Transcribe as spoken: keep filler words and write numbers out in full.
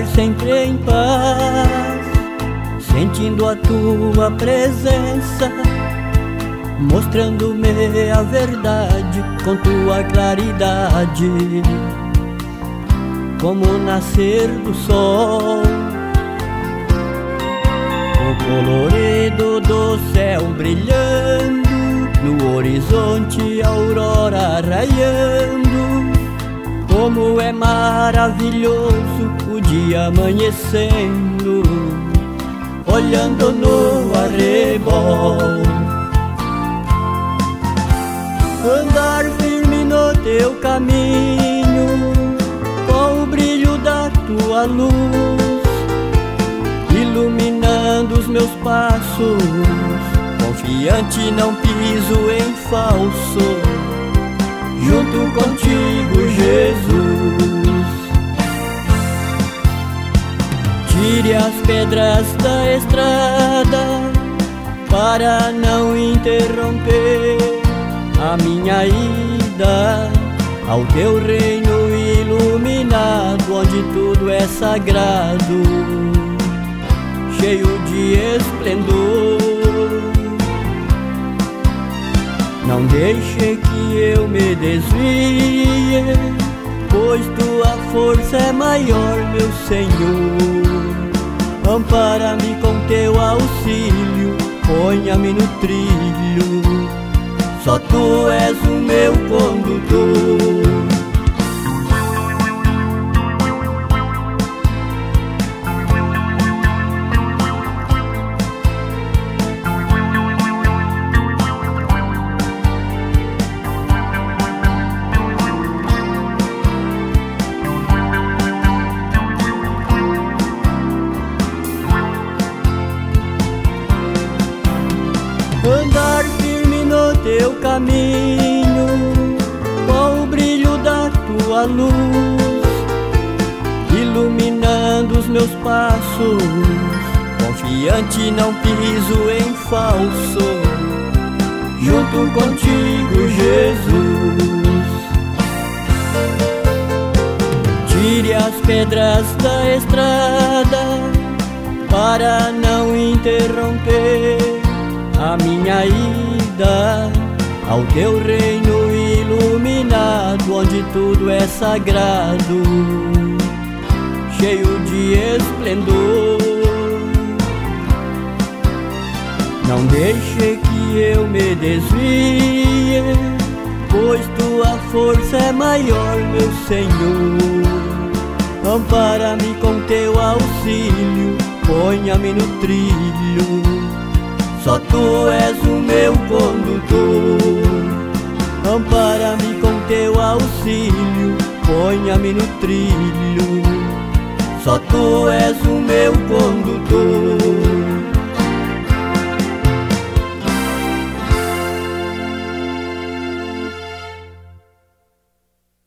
sempre em paz, sentindo a tua presença, mostrando-me a verdade com tua claridade, como o nascer do sol, o colorido do céu brilhando, no horizonte a aurora raiando. Como é maravilhoso o dia amanhecendo, olhando no arrebol. Andar firme no teu caminho, com o brilho da tua luz, iluminando os meus passos, confiante não piso em falso, junto contigo, Jesus. Tire as pedras da estrada para não interromper a minha ida ao teu reino iluminado, onde tudo é sagrado, cheio de esplendor. Não deixe que eu me desvie, pois tua força é maior, meu Senhor. Ampara-me com teu auxílio, ponha-me no trilho, só tu és o meu condutor. Andar firme no teu caminho, com o brilho da tua luz, iluminando os meus passos, confiante não piso em falso, junto contigo, Jesus. Tire as pedras da estrada para não interromper a minha ida ao teu reino iluminado, onde tudo é sagrado, cheio de esplendor. Não deixe que eu me desvie, pois tua força é maior, meu Senhor. Ampara-me com teu auxílio, ponha-me no trilho, só tu és o meu condutor. Ampara-me com teu auxílio, ponha-me no trilho, só tu és o meu condutor.